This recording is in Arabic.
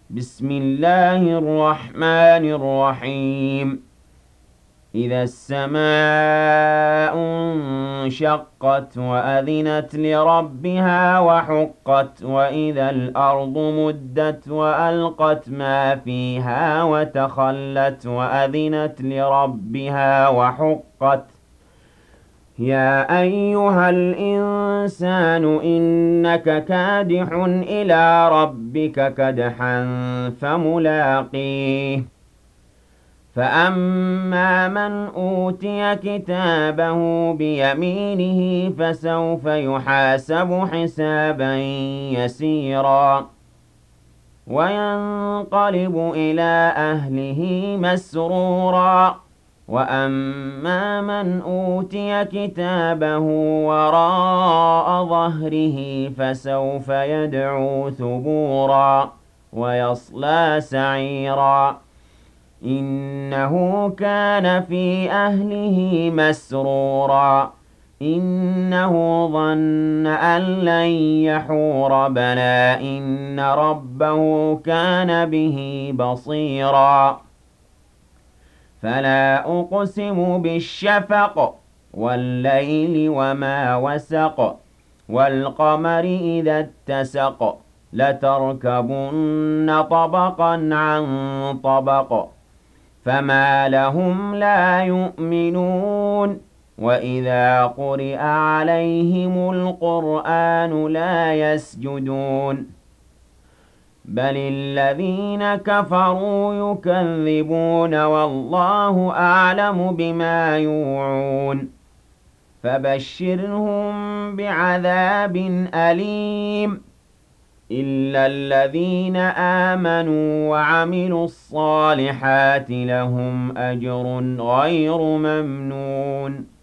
بسم الله الرحمن الرحيم. إذا السماء انشقت وأذنت لربها وحقت وإذا الأرض مدت وألقت ما فيها وتخلت وأذنت لربها وحقت يا أيها الإنسان إنك كادح إلى ربك كدحا فملاقيه فأما من أوتي كتابه بيمينه فسوف يحاسب حسابا يسيرا وينقلب إلى أهله مسرورا وأما من أوتي كتابه وراء ظهره فسوف يدعو ثبورا ويصلى سعيرا إنه كان في أهله مسرورا إنه ظن أن لن يحور بلى إن ربه كان به بصيرا فلا أقسم بالشفق والليل وما وسق والقمر إذا اتسق لتركبن طبقا عن طبق فما لهم لا يؤمنون وإذا قرئ عليهم القرآن لا يسجدون بل الذين كفروا يكذبون والله أعلم بما يوعون فبشرهم بعذاب أليم إلا الذين آمنوا وعملوا الصالحات لهم أجر غير ممنون